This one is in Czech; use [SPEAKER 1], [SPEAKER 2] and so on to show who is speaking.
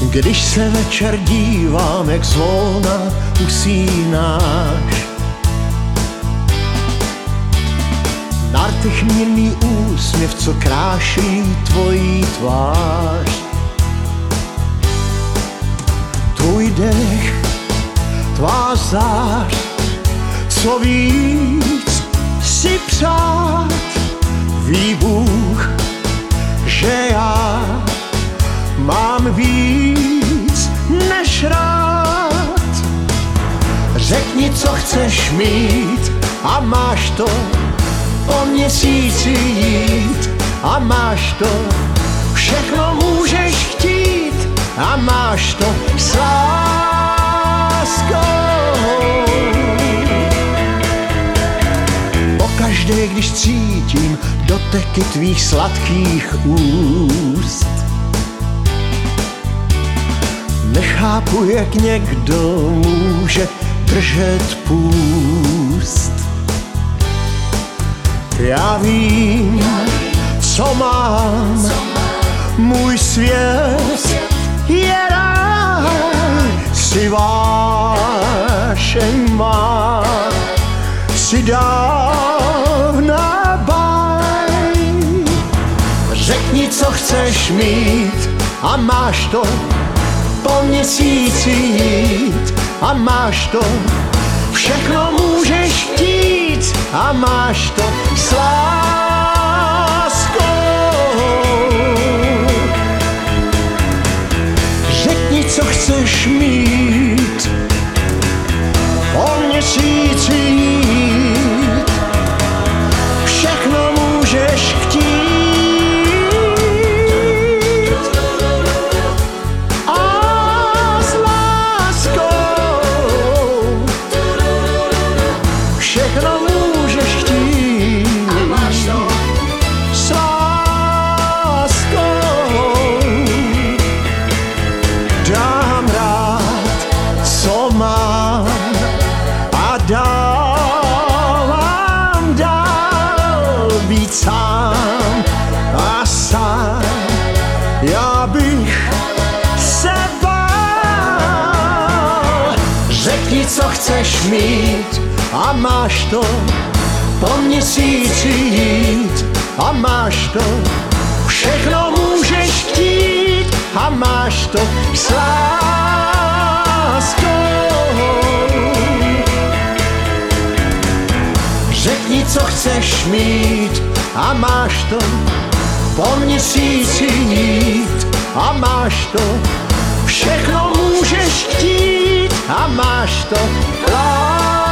[SPEAKER 1] Když se večer dívám, jak zvolna usínáš, na rtech mírný úsměv, co kráší tvojí tvář. Tvůj dech, tvá zář, co víc si přát, ví Bůh, že já mám víc než rád. Řekni, co chceš mít a máš to, po měsíci jít a máš to, všechno můžeš chtít a máš to s láskou. Pokaždé, když cítím doteky tvých sladkých úst, nechápu, jak někdo může držet půst. Já vím, co mám, můj svět je ráj, si vášeň má, si dávná báj. Řekni, co chceš mít a máš to, po měsíci jít a máš to, všechno můžeš chtít a máš to s láskou. Řekni, co chceš mít, po měsíci jít, všechno můžeš chtít a s láskou. Všechno můžeš chtít a máš to s láskou. Dám rád, co mám, a dávám dál být sám a sám. Já bych se bál. Řekni, co chceš mít a máš to, po měsíci jít a máš to, všechno můžeš chtít a máš to s láskou. Řekni, co chceš mít a máš to, po měsíci jít a máš to, všechno můžeš chtít a máš to láskou.